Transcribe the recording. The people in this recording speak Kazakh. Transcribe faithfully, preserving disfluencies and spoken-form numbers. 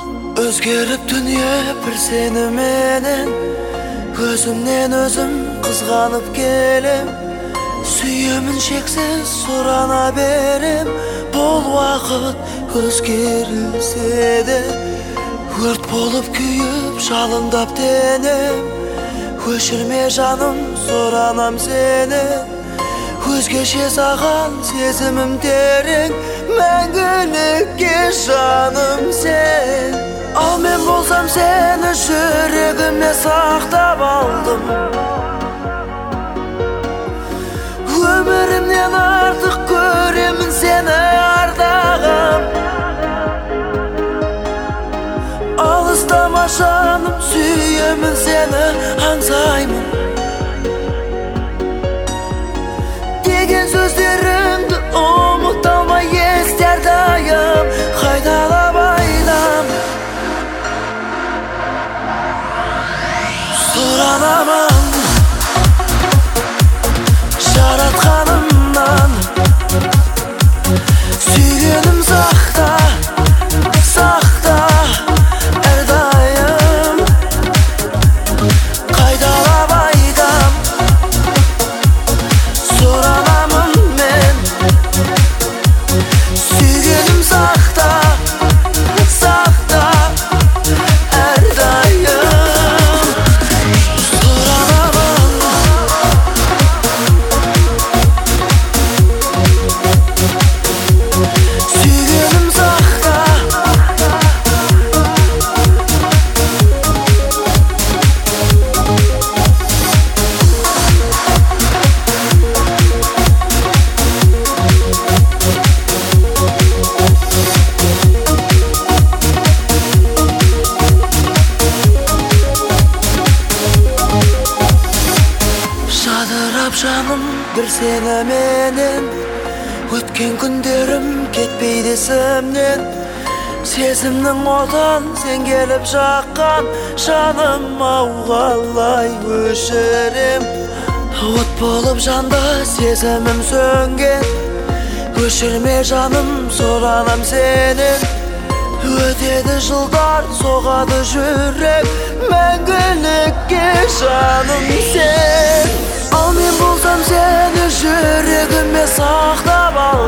Özgerip dünya bir seni menen, gözümden özüm kızganıp gelem. Süyemin şeksiz sorana berem, bol vakit özgerilse de. Hırt bolup küyüp şalındap denem, höşürme canım soranam seni. Özgeçe sağan sezimim derin, мәңгілікке жаным sen. Al men bolsam seni жүрегіме сақтап алдым. Өмірімнен артық көремін сені ардағым. Алыстама жаным, сүйемін сені аңсаймын. Деген сөздеріңді ұмыта алмай естер дайым, қайталап айтам. Сұранамын жаратқанымнан, сүйгенім сақта, сақта әрдайым. Қайталап айтам, сұранамын мен, сүйгенім сақта, сақта әрдайым. Жадырап жаным бір сені менен, өткен күндерім кетпейді есімнен. Сезімнің отан сен келіп жаққан, жаным ау қалай өшірем. От болып жанда сезімім сөнген, өшірме жаным соранам сенен. Өтеді жылдар, соғады жүрек, мәңгілікке жаным sen. Al men bolsam seni жүрегіме сақтап алдым.